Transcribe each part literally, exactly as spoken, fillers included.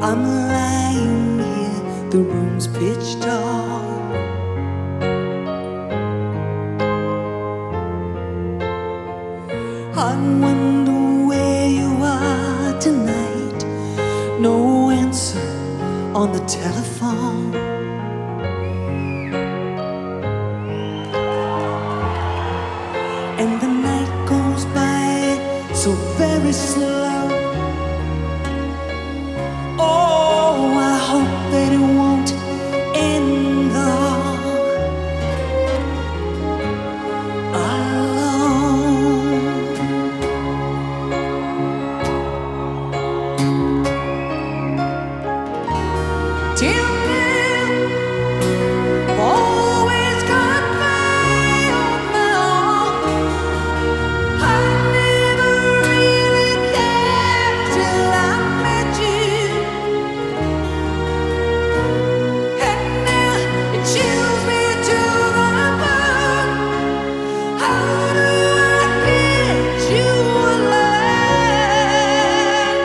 I'm lying here, the room's pitch dark. I wonder where you are tonight. No answer on the telephone. And the night goes by so very slow. Oh, I hope that it won't end though alone. Till then, I've always got my own mouth. I never really cared till I met you, and now it chills me to the bone. How do I get you alive?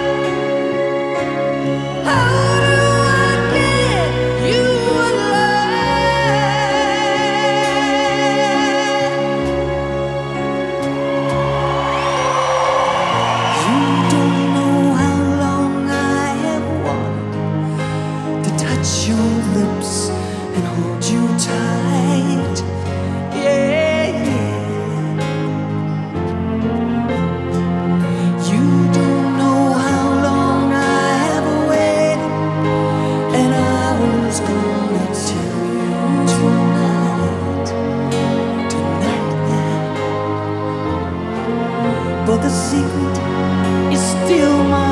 How do I get you alive? You don't know how long I have wanted to touch your lips and hold you tight. Yeah, yeah. You don't know how long I have waited, and I was gonna tell you tonight, tonight. But the secret is still mine.